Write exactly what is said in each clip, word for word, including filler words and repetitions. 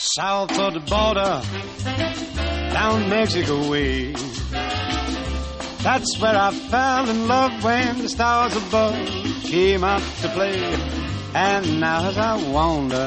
south of the border, down Mexico way. That's where I fell in love when the stars above came out to play. And now as I wander...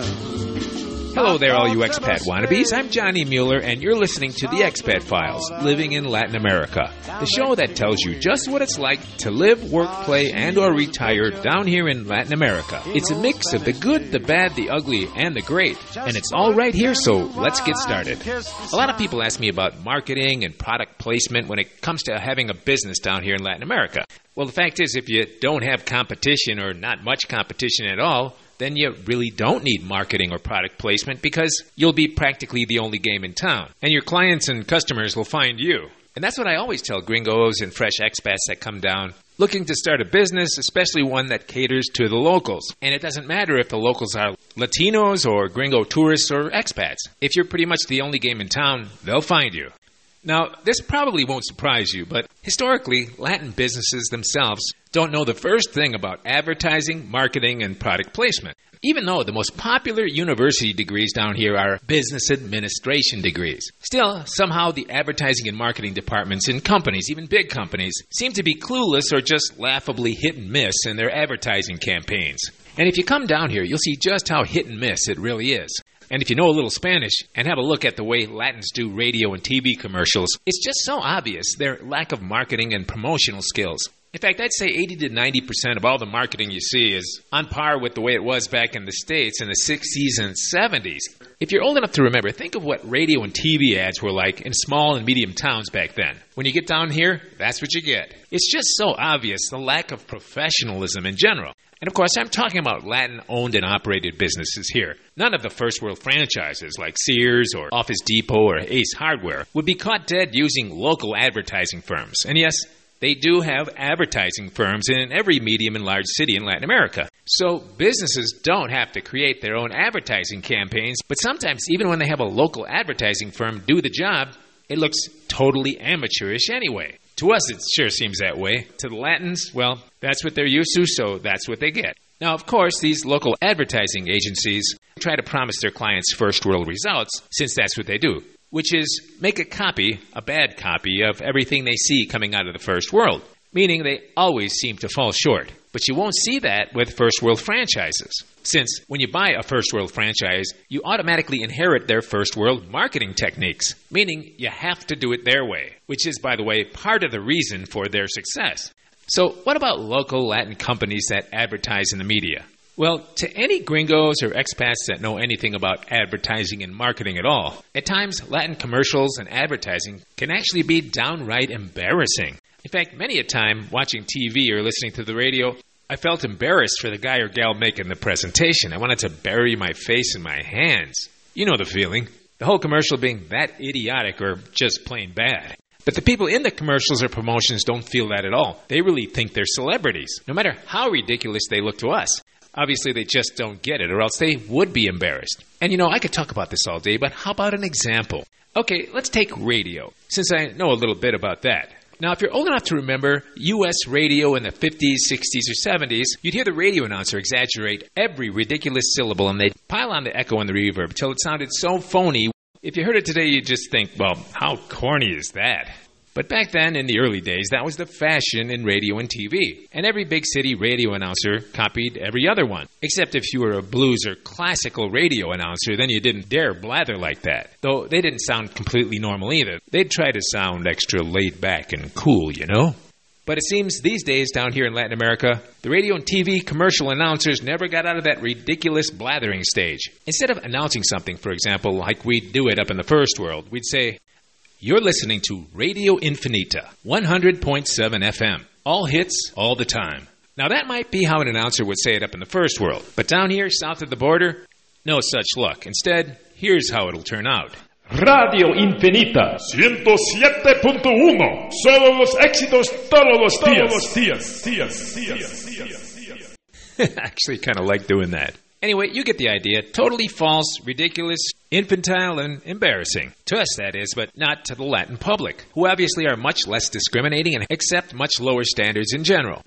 Hello there, all you expat wannabes. I'm Johnny Mueller, and you're listening to The Expat Files, Living in Latin America, the show that tells you just what it's like to live, work, play, and or retire down here in Latin America. It's a mix of the good, the bad, the ugly, and the great, and it's all right here, so let's get started. A lot of people ask me about marketing and product placement when it comes to having a business down here in Latin America. Well, the fact is, if you don't have competition or not much competition at all, then you really don't need marketing or product placement because you'll be practically the only game in town. And your clients and customers will find you. And that's what I always tell gringos and fresh expats that come down looking to start a business, especially one that caters to the locals. And it doesn't matter if the locals are Latinos or gringo tourists or expats. If you're pretty much the only game in town, they'll find you. Now, this probably won't surprise you, but historically, Latin businesses themselves don't know the first thing about advertising, marketing, and product placement. Even though the most popular university degrees down here are business administration degrees. Still, somehow the advertising and marketing departments in companies, even big companies, seem to be clueless or just laughably hit and miss in their advertising campaigns. And if you come down here, you'll see just how hit and miss it really is. And if you know a little Spanish and have a look at the way Latins do radio and T V commercials, it's just so obvious their lack of marketing and promotional skills. In fact, I'd say eighty to ninety percent of all the marketing you see is on par with the way it was back in the States in the sixties and seventies. If you're old enough to remember, think of what radio and T V ads were like in small and medium towns back then. When you get down here, that's what you get. It's just so obvious, the lack of professionalism in general. And of course, I'm talking about Latin-owned and operated businesses here. None of the first-world franchises like Sears or Office Depot or Ace Hardware would be caught dead using local advertising firms. And yes, they do have advertising firms in every medium and large city in Latin America. So businesses don't have to create their own advertising campaigns, but sometimes even when they have a local advertising firm do the job, it looks totally amateurish anyway. To us, it sure seems that way. To the Latins, well, that's what they're used to, so that's what they get. Now, of course, these local advertising agencies try to promise their clients first-world results, since that's what they do, which is make a copy, a bad copy, of everything they see coming out of the first world, meaning they always seem to fall short. But you won't see that with first-world franchises, since when you buy a first-world franchise, you automatically inherit their first-world marketing techniques, meaning you have to do it their way, which is, by the way, part of the reason for their success. So what about local Latin companies that advertise in the media? Well, to any gringos or expats that know anything about advertising and marketing at all, at times Latin commercials and advertising can actually be downright embarrassing. In fact, many a time watching T V or listening to the radio, I felt embarrassed for the guy or gal making the presentation. I wanted to bury my face in my hands. You know the feeling. The whole commercial being that idiotic or just plain bad. But the people in the commercials or promotions don't feel that at all. They really think they're celebrities, no matter how ridiculous they look to us. Obviously, they just don't get it, or else they would be embarrassed. And you know, I could talk about this all day, but how about an example? Okay, let's take radio, since I know a little bit about that. Now, if you're old enough to remember U S radio in the fifties, sixties, or seventies, you'd hear the radio announcer exaggerate every ridiculous syllable, and they'd pile on the echo and the reverb till it sounded so phony. If you heard it today, you'd just think, well, how corny is that? But back then, in the early days, that was the fashion in radio and T V. And every big city radio announcer copied every other one. Except if you were a blues or classical radio announcer, then you didn't dare blather like that. Though they didn't sound completely normal either. They'd try to sound extra laid back and cool, you know? But it seems these days down here in Latin America, the radio and T V commercial announcers never got out of that ridiculous blathering stage. Instead of announcing something, for example, like we'd do it up in the first world, we'd say, "You're listening to Radio Infinita, one hundred point seven F M. All hits, all the time." Now that might be how an announcer would say it up in the first world. But down here, south of the border, no such luck. Instead, here's how it'll turn out. Radio Infinita, ciento siete punto uno. Solo los éxitos todos los días. Todos los días. días, días, días, días. Actually, kind of like doing that. Anyway, you get the idea. Totally false, ridiculous, infantile, and embarrassing. To us, that is, but not to the Latin public, who obviously are much less discriminating and accept much lower standards in general.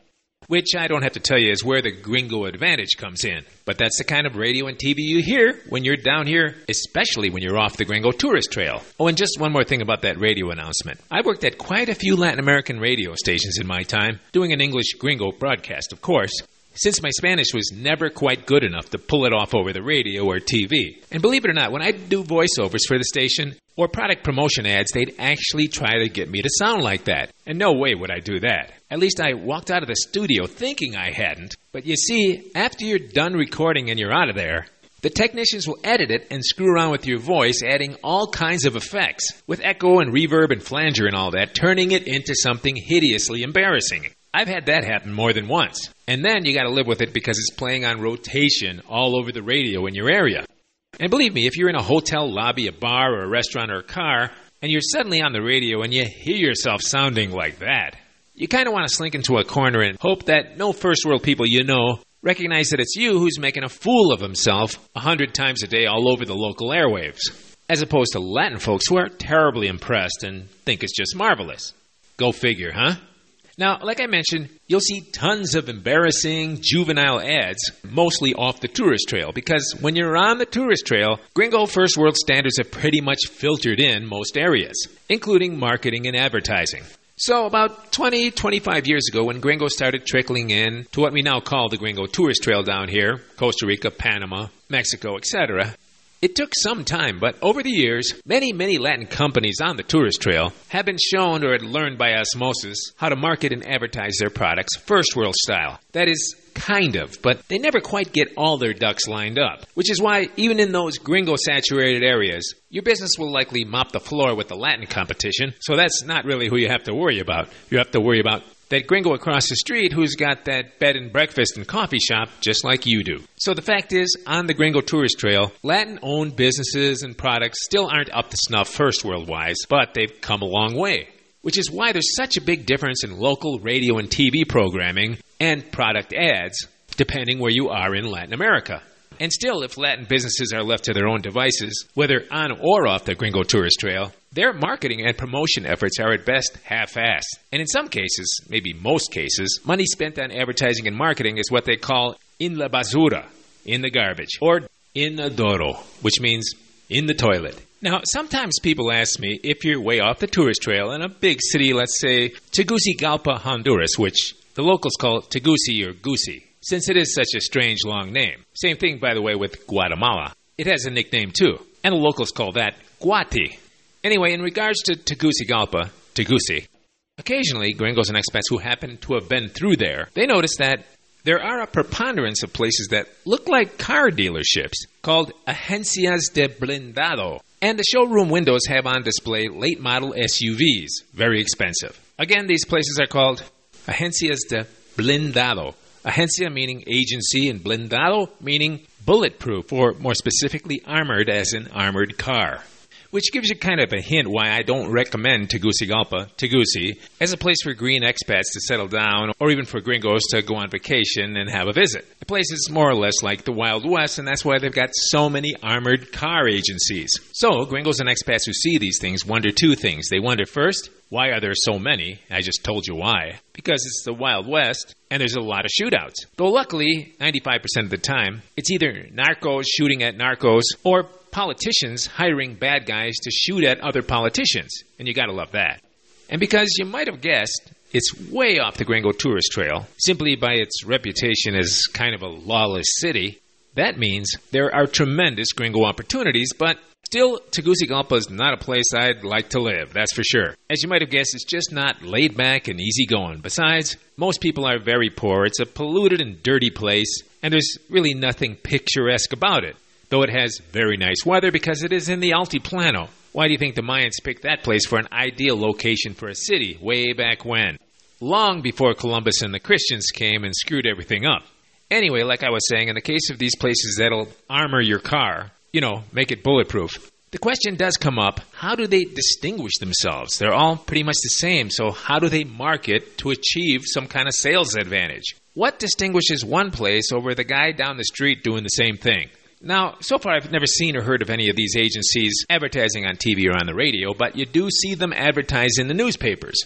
which I don't have to tell you is where the gringo advantage comes in. But that's the kind of radio and T V you hear when you're down here, especially when you're off the Gringo Tourist Trail. Oh, and just one more thing about that radio announcement. I worked at quite a few Latin American radio stations in my time, doing an English gringo broadcast, of course, since my Spanish was never quite good enough to pull it off over the radio or T V. And believe it or not, when I'd do voiceovers for the station or product promotion ads, they'd actually try to get me to sound like that. And no way would I do that. At least I walked out of the studio thinking I hadn't. But you see, after you're done recording and you're out of there, the technicians will edit it and screw around with your voice, adding all kinds of effects, with echo and reverb and flanger and all that, turning it into something hideously embarrassing. I've had that happen more than once. And then you got to live with it because it's playing on rotation all over the radio in your area. And believe me, if you're in a hotel lobby, a bar, or a restaurant, or a car, and you're suddenly on the radio and you hear yourself sounding like that, you kind of want to slink into a corner and hope that no first world people you know recognize that it's you who's making a fool of himself a hundred times a day all over the local airwaves, as opposed to Latin folks who are terribly impressed and think it's just marvelous. Go figure, huh? Now, like I mentioned, you'll see tons of embarrassing, juvenile ads, mostly off the tourist trail, because when you're on the tourist trail, gringo first world standards have pretty much filtered in most areas, including marketing and advertising. So about twenty, twenty-five years ago, when gringo started trickling in to what we now call the Gringo Tourist Trail down here, Costa Rica, Panama, Mexico, et cetera, it took some time, but over the years, many, many Latin companies on the tourist trail have been shown or had learned by osmosis how to market and advertise their products first world style. That is, kind of, but they never quite get all their ducks lined up, which is why even in those gringo-saturated areas, your business will likely mop the floor with the Latin competition, so that's not really who you have to worry about. You have to worry about that gringo across the street who's got that bed and breakfast and coffee shop just like you do. So the fact is, on the Gringo Tourist Trail, Latin-owned businesses and products still aren't up to snuff first world-wise, but they've come a long way. Which is why there's such a big difference in local radio and T V programming and product ads, depending where you are in Latin America. And still, if Latin businesses are left to their own devices, whether on or off the Gringo Tourist Trail, their marketing and promotion efforts are at best half-assed. And in some cases, maybe most cases, money spent on advertising and marketing is what they call in la basura, in the garbage, or inodoro, which means in the toilet. Now, sometimes people ask me if you're way off the tourist trail in a big city, let's say Tegucigalpa, Honduras, which the locals call Teguci or Gusi, since it is such a strange long name. Same thing, by the way, with Guatemala. It has a nickname, too, and the locals call that Guati. Anyway, in regards to Tegucigalpa, Teguci, occasionally gringos and expats who happen to have been through there, they notice that there are a preponderance of places that look like car dealerships called agencias de blindado. And the showroom windows have on display late-model S U Vs, very expensive. Again, these places are called agencias de blindado. Agencia meaning agency and blindado meaning bulletproof, or more specifically armored as in armored car. Which gives you kind of a hint why I don't recommend Tegucigalpa, Teguci, as a place for green expats to settle down or even for gringos to go on vacation and have a visit. The place is more or less like the Wild West, and that's why they've got so many armored car agencies. So, gringos and expats who see these things wonder two things. They wonder first, why are there so many? I just told you why. Because it's the Wild West, and there's a lot of shootouts. Though luckily, ninety-five percent of the time, it's either narcos shooting at narcos or politicians hiring bad guys to shoot at other politicians. And you gotta love that. And because you might have guessed, it's way off the Gringo Tourist Trail, simply by its reputation as kind of a lawless city, that means there are tremendous gringo opportunities, but still, Tegucigalpa is not a place I'd like to live, that's for sure. As you might have guessed, it's just not laid back and easygoing. Besides, most people are very poor, it's a polluted and dirty place, and there's really nothing picturesque about it. Though it has very nice weather because it is in the Altiplano. Why do you think the Mayans picked that place for an ideal location for a city way back when? Long before Columbus and the Christians came and screwed everything up. Anyway, like I was saying, in the case of these places that'll armor your car, you know, make it bulletproof, the question does come up, how do they distinguish themselves? They're all pretty much the same, so how do they market to achieve some kind of sales advantage? What distinguishes one place over the guy down the street doing the same thing? Now, so far I've never seen or heard of any of these agencies advertising on T V or on the radio, but you do see them advertise in the newspapers.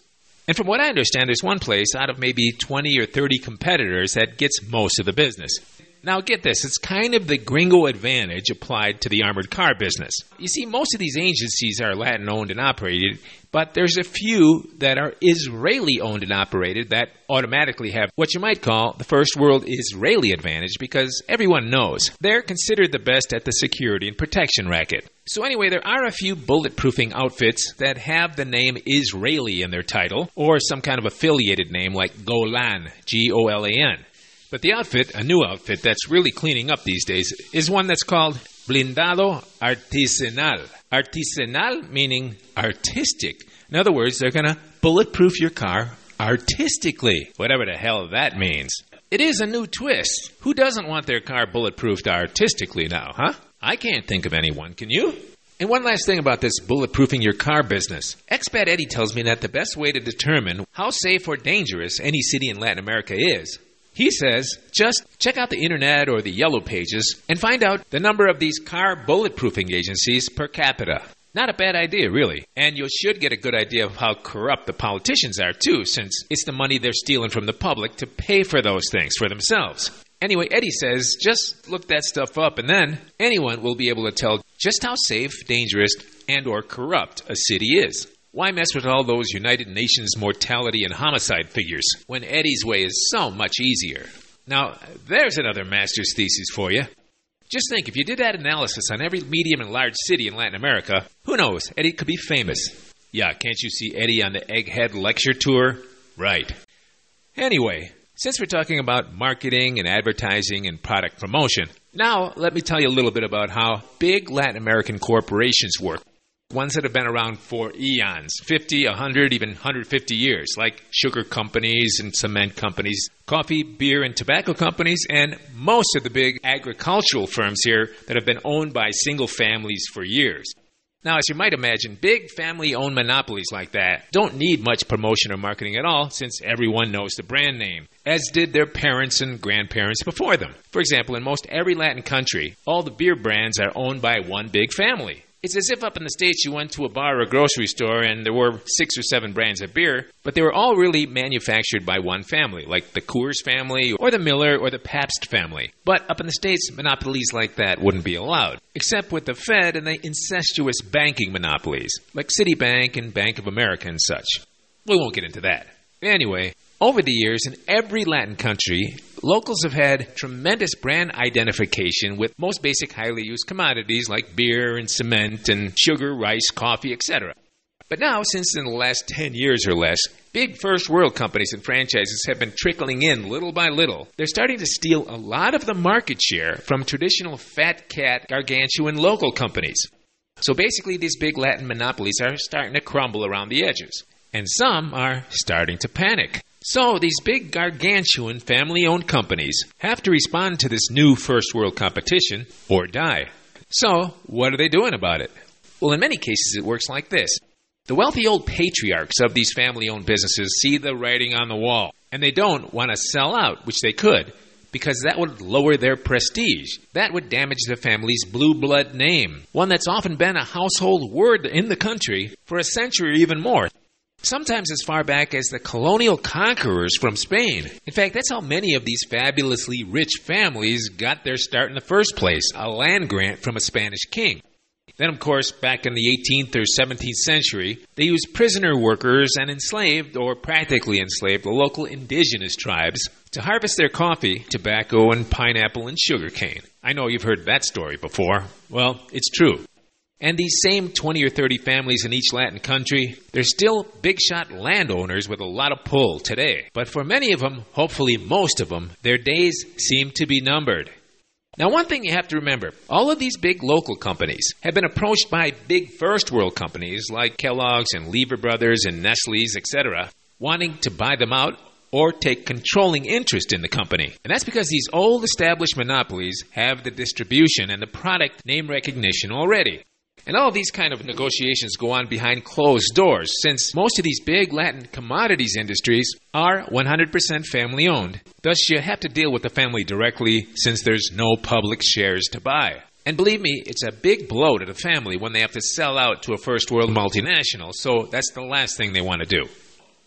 And from what I understand, there's one place out of maybe twenty or thirty competitors that gets most of the business. Now get this, it's kind of the gringo advantage applied to the armored car business. You see, most of these agencies are Latin-owned and operated, but there's a few that are Israeli-owned and operated that automatically have what you might call the first world Israeli advantage because everyone knows they're considered the best at the security and protection racket. So anyway, there are a few bulletproofing outfits that have the name Israeli in their title or some kind of affiliated name like Golan, G O L A N. But the outfit, a new outfit that's really cleaning up these days, is one that's called Blindado Artesanal. Artesanal meaning artistic. In other words, they're going to bulletproof your car artistically, whatever the hell that means. It is a new twist. Who doesn't want their car bulletproofed artistically now, huh? I can't think of anyone, can you? And one last thing about this bulletproofing your car business. Expat Eddie tells me that the best way to determine how safe or dangerous any city in Latin America is, he says, just check out the internet or the yellow pages and find out the number of these car bulletproofing agencies per capita. Not a bad idea, really. And you should get a good idea of how corrupt the politicians are, too, since it's the money they're stealing from the public to pay for those things for themselves. Anyway, Eddie says, just look that stuff up, and then anyone will be able to tell just how safe, dangerous, and or corrupt a city is. Why mess with all those United Nations mortality and homicide figures when Eddie's way is so much easier? Now, there's another master's thesis for you. Just think, if you did that analysis on every medium and large city in Latin America, who knows, Eddie could be famous. Yeah, can't you see Eddie on the Egghead lecture tour? Right. Anyway, since we're talking about marketing and advertising and product promotion, now let me tell you a little bit about how big Latin American corporations work. Ones that have been around for eons, fifty, one hundred, even one hundred fifty years, like sugar companies and cement companies, coffee, beer, and tobacco companies, and most of the big agricultural firms here that have been owned by single families for years. Now, as you might imagine, big family-owned monopolies like that don't need much promotion or marketing at all since everyone knows the brand name, as did their parents and grandparents before them. For example, in most every Latin country, all the beer brands are owned by one big family. It's as if up in the States you went to a bar or a grocery store and there were six or seven brands of beer, but they were all really manufactured by one family, like the Coors family or the Miller or the Pabst family. But up in the States, monopolies like that wouldn't be allowed, except with the Fed and the incestuous banking monopolies, like Citibank and Bank of America and such. We won't get into that. Anyway, over the years, in every Latin country, locals have had tremendous brand identification with most basic highly used commodities like beer and cement and sugar, rice, coffee, et cetera. But now, since in the last ten years or less, big first world companies and franchises have been trickling in little by little. They're starting to steal a lot of the market share from traditional fat cat, gargantuan local companies. So basically, these big Latin monopolies are starting to crumble around the edges. And some are starting to panic. So these big gargantuan family-owned companies have to respond to this new first world competition or die. So what are they doing about it? Well, in many cases it works like this. The wealthy old patriarchs of these family-owned businesses see the writing on the wall, and they don't want to sell out, which they could, because that would lower their prestige. That would damage the family's blue blood name, one that's often been a household word in the country for a century or even more. Sometimes as far back as the colonial conquerors from Spain. In fact, that's how many of these fabulously rich families got their start in the first place, a land grant from a Spanish king. Then, of course, back in the eighteenth or seventeenth century, they used prisoner workers and enslaved, or practically enslaved, the local indigenous tribes to harvest their coffee, tobacco, and pineapple and sugarcane. I know you've heard that story before. Well, it's true. And these same twenty or thirty families in each Latin country, they're still big-shot landowners with a lot of pull today. But for many of them, hopefully most of them, their days seem to be numbered. Now, one thing you have to remember, all of these big local companies have been approached by big first-world companies like Kellogg's and Lever Brothers and Nestle's, et cetera, wanting to buy them out or take controlling interest in the company. And that's because these old established monopolies have the distribution and the product name recognition already. And all these kind of negotiations go on behind closed doors, since most of these big Latin commodities industries are one hundred percent family-owned. Thus, you have to deal with the family directly, since there's no public shares to buy. And believe me, it's a big blow to the family when they have to sell out to a first-world multinational, so that's the last thing they want to do.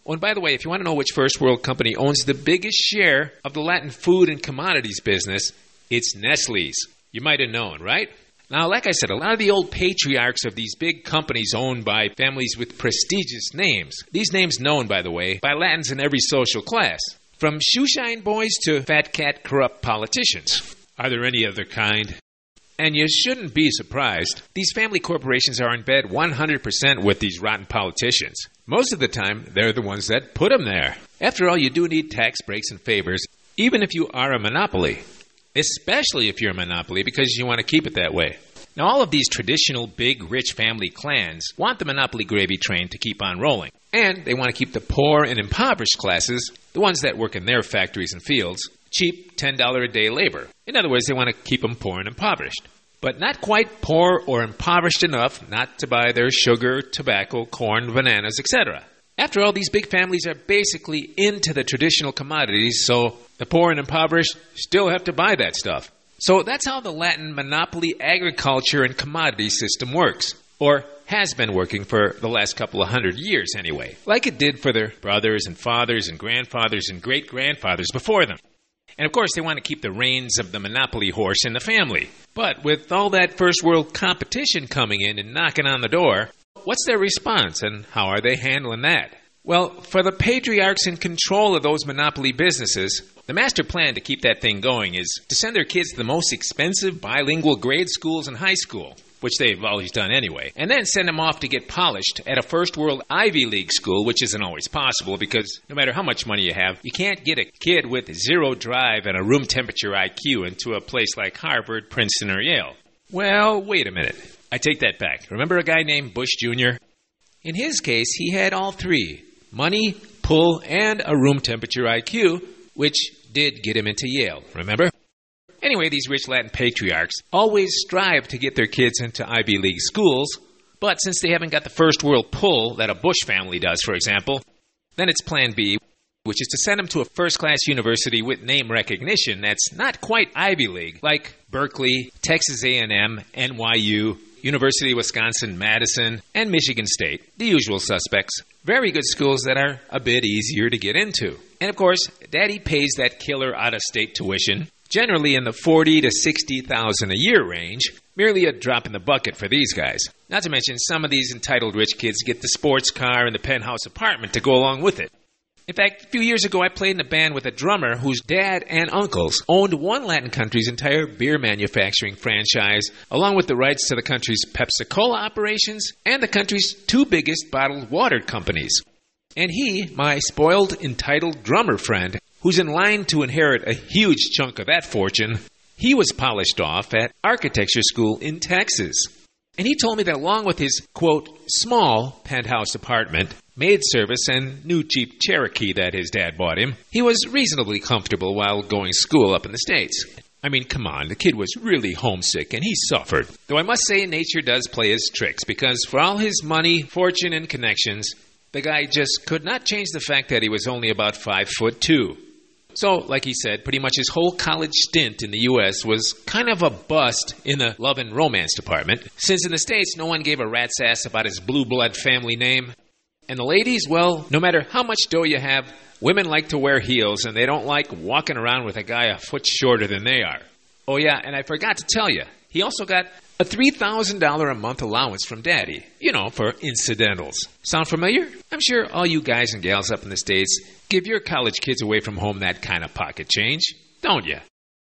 Oh, and by the way, if you want to know which first world company owns the biggest share of the Latin food and commodities business, it's Nestle's. You might have known, right? Now, like I said, a lot of the old patriarchs of these big companies owned by families with prestigious names. These names known, by the way, by Latins in every social class. From shoeshine boys to fat cat corrupt politicians. Are there any other kind? And you shouldn't be surprised. These family corporations are in bed one hundred percent with these rotten politicians. Most of the time, they're the ones that put them there. After all, you do need tax breaks and favors, even if you are a monopoly. Especially if you're a monopoly, because you want to keep it that way. Now, all of these traditional big, rich family clans want the monopoly gravy train to keep on rolling. And they want to keep the poor and impoverished classes, the ones that work in their factories and fields, cheap ten dollars a day labor. In other words, they want to keep them poor and impoverished. But not quite poor or impoverished enough not to buy their sugar, tobacco, corn, bananas, et cetera. After all, these big families are basically into the traditional commodities, so the poor and impoverished still have to buy that stuff. So that's how the Latin monopoly agriculture and commodity system works. Or has been working for the last couple of hundred years anyway. Like it did for their brothers and fathers and grandfathers and great-grandfathers before them. And of course, they want to keep the reins of the monopoly horse in the family. But with all that first world competition coming in and knocking on the door, what's their response and how are they handling that? Well, for the patriarchs in control of those monopoly businesses, the master plan to keep that thing going is to send their kids to the most expensive bilingual grade schools and high school, which they've always done anyway, and then send them off to get polished at a first world Ivy League school, which isn't always possible because no matter how much money you have, you can't get a kid with zero drive and a room temperature I Q into a place like Harvard, Princeton, or Yale. Well, wait a minute. I take that back. Remember a guy named Bush Junior? In his case, he had all three. Money, pull, and a room temperature I Q, which did get him into Yale, remember? Anyway, these rich Latin patriarchs always strive to get their kids into Ivy League schools, but since they haven't got the first world pull that a Bush family does, for example, then it's Plan B, which is to send them to a first-class university with name recognition that's not quite Ivy League, like Berkeley, Texas A and M, N Y U, University of Wisconsin-Madison, and Michigan State, the usual suspects. Very good schools that are a bit easier to get into. And of course, Daddy pays that killer out-of-state tuition, generally in the forty to sixty thousand a year range, merely a drop in the bucket for these guys. Not to mention, some of these entitled rich kids get the sports car and the penthouse apartment to go along with it. In fact, a few years ago, I played in a band with a drummer whose dad and uncles owned one Latin country's entire beer manufacturing franchise, along with the rights to the country's Pepsi-Cola operations and the country's two biggest bottled water companies. And he, my spoiled, entitled drummer friend, who's in line to inherit a huge chunk of that fortune, he was polished off at architecture school in Texas. And he told me that along with his, quote, small penthouse apartment, maid service, and new cheap Cherokee that his dad bought him, he was reasonably comfortable while going to school up in the States. I mean, come on, the kid was really homesick, and he suffered. Though I must say nature does play his tricks, because for all his money, fortune, and connections, the guy just could not change the fact that he was only about five foot two. So, like he said, pretty much his whole college stint in the U S was kind of a bust in the love and romance department, since in the States no one gave a rat's ass about his blue blood family name. And the ladies, well, no matter how much dough you have, women like to wear heels, and they don't like walking around with a guy a foot shorter than they are. Oh yeah, and I forgot to tell you, he also got a three thousand dollars a month allowance from Daddy, you know, for incidentals. Sound familiar? I'm sure all you guys and gals up in the States give your college kids away from home that kind of pocket change, don't you?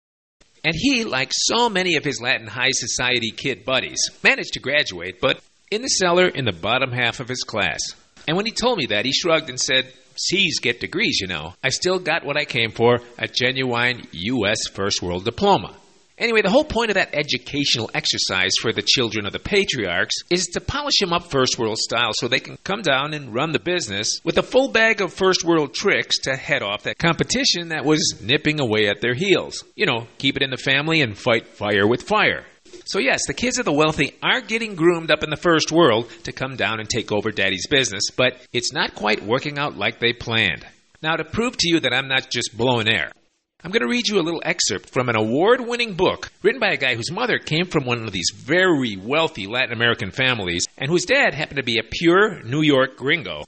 And he, like so many of his Latin high society kid buddies, managed to graduate, but in the cellar in the bottom half of his class. And when he told me that, he shrugged and said, C's get degrees, you know. I still got what I came for, a genuine U S first world diploma. Anyway, the whole point of that educational exercise for the children of the patriarchs is to polish them up first world style so they can come down and run the business with a full bag of first world tricks to head off that competition that was nipping away at their heels. You know, keep it in the family and fight fire with fire. So yes, the kids of the wealthy are getting groomed up in the first world to come down and take over Daddy's business, but it's not quite working out like they planned. Now, to prove to you that I'm not just blowing air, I'm going to read you a little excerpt from an award-winning book written by a guy whose mother came from one of these very wealthy Latin American families and whose dad happened to be a pure New York gringo.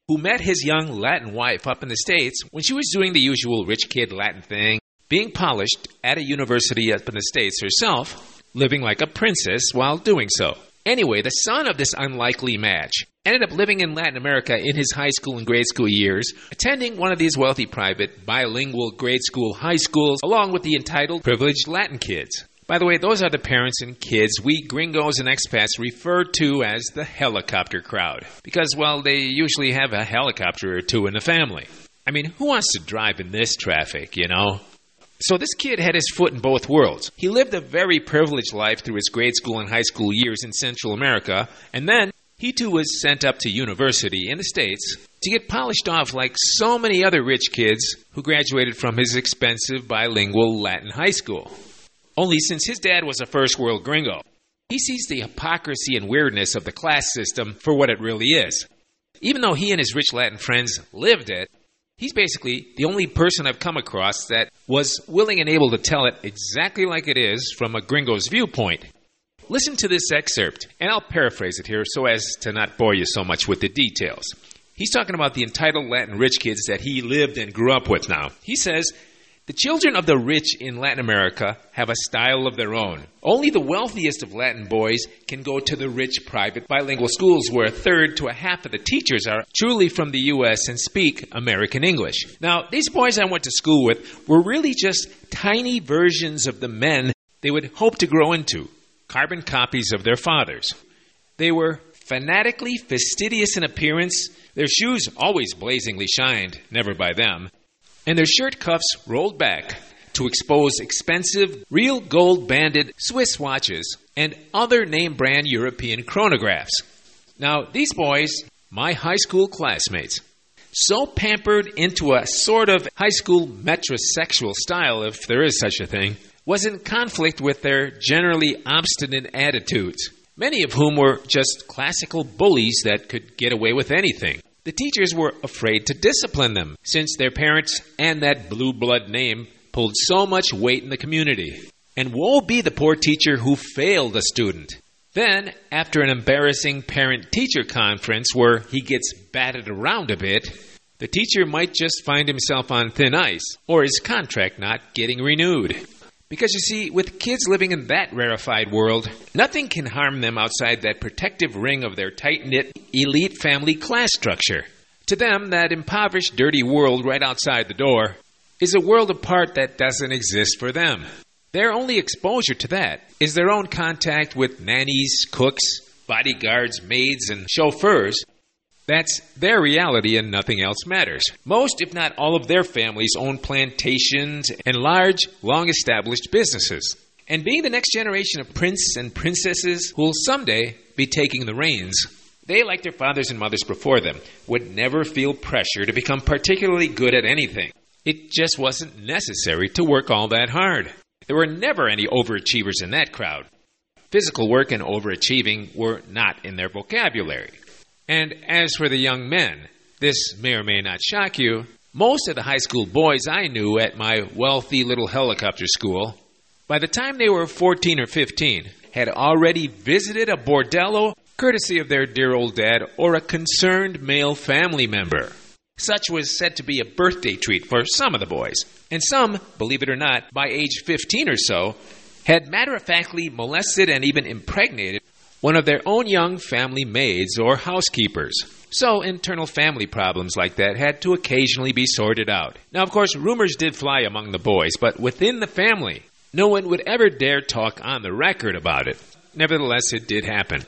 who met his young Latin wife up in the States when she was doing the usual rich kid Latin thing, being polished at a university up in the States herself, living like a princess while doing so. Anyway, the son of this unlikely match ended up living in Latin America in his high school and grade school years, attending one of these wealthy private bilingual grade school high schools along with the entitled privileged Latin kids. By the way, those are the parents and kids we gringos and expats refer to as the helicopter crowd. Because, well, they usually have a helicopter or two in the family. I mean, who wants to drive in this traffic, you know? So this kid had his foot in both worlds. He lived a very privileged life through his grade school and high school years in Central America, and then he too was sent up to university in the States to get polished off like so many other rich kids who graduated from his expensive bilingual Latin high school. Only since his dad was a first world gringo, he sees the hypocrisy and weirdness of the class system for what it really is. Even though he and his rich Latin friends lived it, he's basically the only person I've come across that was willing and able to tell it exactly like it is from a gringo's viewpoint. Listen to this excerpt, and I'll paraphrase it here so as to not bore you so much with the details. He's talking about the entitled Latin rich kids that he lived and grew up with now. He says, "The children of the rich in Latin America have a style of their own. Only the wealthiest of Latin boys can go to the rich private bilingual schools where a third to a half of the teachers are truly from the U S and speak American English." Now, these boys I went to school with were really just tiny versions of the men they would hope to grow into, carbon copies of their fathers. They were fanatically fastidious in appearance, their shoes always blazingly shined, never by them, and their shirt cuffs rolled back to expose expensive, real gold-banded Swiss watches and other name-brand European chronographs. Now, these boys, my high school classmates, so pampered into a sort of high school metrosexual style, if there is such a thing, was in conflict with their generally obstinate attitudes, many of whom were just classical bullies that could get away with anything. The teachers were afraid to discipline them, since their parents and that blue blood name pulled so much weight in the community. And woe be the poor teacher who failed a student. Then, after an embarrassing parent-teacher conference where he gets batted around a bit, the teacher might just find himself on thin ice, or his contract not getting renewed. Because you see, with kids living in that rarefied world, nothing can harm them outside that protective ring of their tight-knit, elite family class structure. To them, that impoverished, dirty world right outside the door is a world apart that doesn't exist for them. Their only exposure to that is their own contact with nannies, cooks, bodyguards, maids, and chauffeurs. That's their reality and nothing else matters. Most, if not all of their families own plantations and large, long-established businesses. And being the next generation of princes and princesses who will someday be taking the reins, they, like their fathers and mothers before them, would never feel pressure to become particularly good at anything. It just wasn't necessary to work all that hard. There were never any overachievers in that crowd. Physical work and overachieving were not in their vocabulary. And as for the young men, this may or may not shock you, most of the high school boys I knew at my wealthy little helicopter school, by the time they were fourteen or fifteen, had already visited a bordello courtesy of their dear old dad or a concerned male family member. Such was said to be a birthday treat for some of the boys. And some, believe it or not, by age fifteen or so, had matter-of-factly molested and even impregnated one of their own young family maids or housekeepers. So internal family problems like that had to occasionally be sorted out. Now, of course, rumors did fly among the boys, but within the family, no one would ever dare talk on the record about it. Nevertheless, it did happen.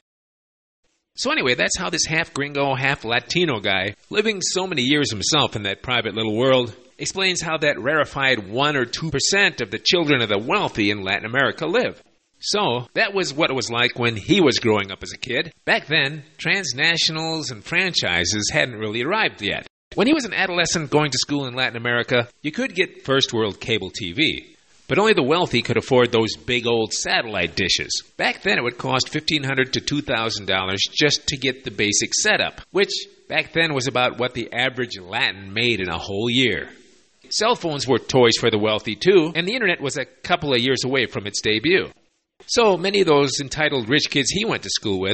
So anyway, that's how this half-gringo, half-Latino guy, living so many years himself in that private little world, explains how that rarefied one or two percent of the children of the wealthy in Latin America live. So, that was what it was like when he was growing up as a kid. Back then, transnationals and franchises hadn't really arrived yet. When he was an adolescent going to school in Latin America, you could get first world cable T V. But only the wealthy could afford those big old satellite dishes. Back then, it would cost fifteen hundred dollars to two thousand dollars just to get the basic setup, which back then was about what the average Latin made in a whole year. Cell phones were toys for the wealthy, too, and the internet was a couple of years away from its debut. So many of those entitled rich kids he went to school with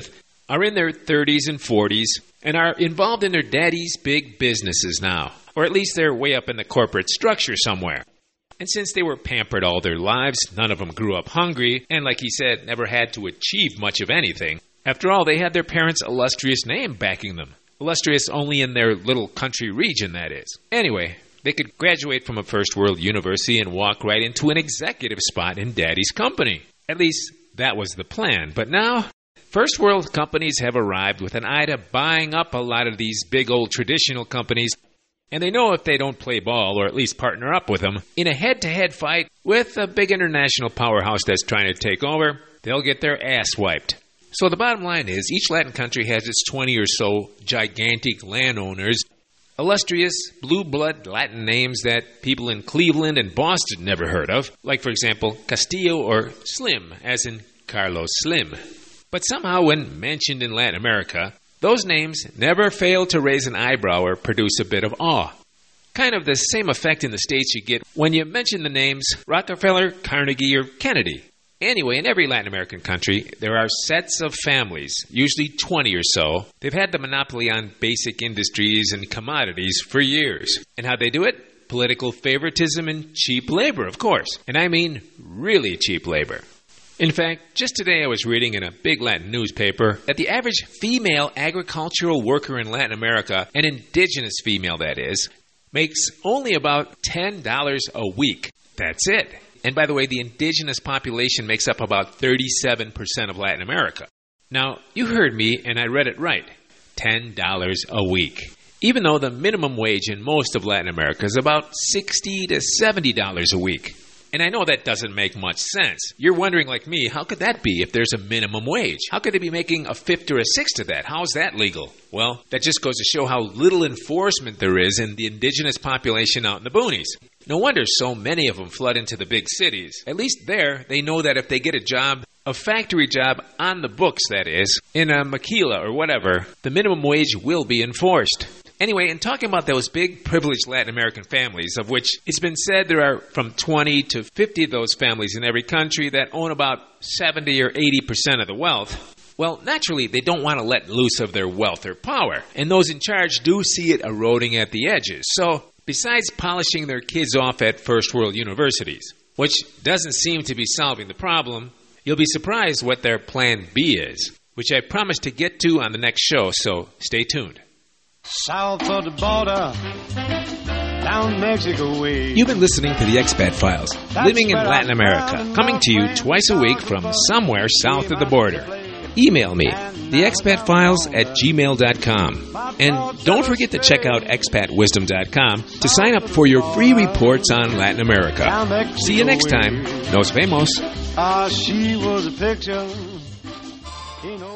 are in their thirties and forties and are involved in their daddy's big businesses now. Or at least they're way up in the corporate structure somewhere. And since they were pampered all their lives, none of them grew up hungry, and like he said, never had to achieve much of anything. After all, they had their parents' illustrious name backing them. Illustrious only in their little country region, that is. Anyway, they could graduate from a first world university and walk right into an executive spot in Daddy's company. At least, that was the plan. But now, first world companies have arrived with an eye to buying up a lot of these big old traditional companies, and they know if they don't play ball, or at least partner up with them, in a head-to-head fight with a big international powerhouse that's trying to take over, they'll get their ass wiped. So the bottom line is, each Latin country has its twenty or so gigantic landowners, illustrious blue-blood Latin names that people in Cleveland and Boston never heard of, like, for example, Castillo or Slim, as in Carlos Slim. But somehow when mentioned in Latin America, those names never fail to raise an eyebrow or produce a bit of awe. Kind of the same effect in the States you get when you mention the names Rockefeller, Carnegie, or Kennedy. Anyway, in every Latin American country, there are sets of families, usually twenty or so. They've had the monopoly on basic industries and commodities for years. And how'd they do it? Political favoritism and cheap labor, of course. And I mean really cheap labor. In fact, just today I was reading in a big Latin newspaper that the average female agricultural worker in Latin America, an indigenous female that is, makes only about ten dollars a week. That's it. And by the way, the indigenous population makes up about thirty-seven percent of Latin America. Now, you heard me and I read it right. ten dollars a week. Even though the minimum wage in most of Latin America is about sixty to seventy dollars a week. And I know that doesn't make much sense. You're wondering, like me, how could that be if there's a minimum wage? How could they be making a fifth or a sixth of that? How's that legal? Well, that just goes to show how little enforcement there is in the indigenous population out in the boonies. No wonder so many of them flood into the big cities. At least there, they know that if they get a job, a factory job on the books, that is, in a maquila or whatever, the minimum wage will be enforced. Anyway, in talking about those big privileged Latin American families, of which it's been said there are from twenty to fifty of those families in every country that own about seventy or eighty percent of the wealth, well, naturally, they don't want to let loose of their wealth or power, and those in charge do see it eroding at the edges. So, besides polishing their kids off at first world universities, which doesn't seem to be solving the problem, you'll be surprised what their plan B is, which I promise to get to on the next show, so stay tuned. South of the border, down Mexico way. You've been listening to the Expat Files, living in Latin America, coming to you twice a week from somewhere south of the border. Email me, the expat files at gmail dot com. And don't forget to check out expat wisdom dot com to sign up for your free reports on Latin America. See you next time. Nos vemos. Ah, she was a picture. You know.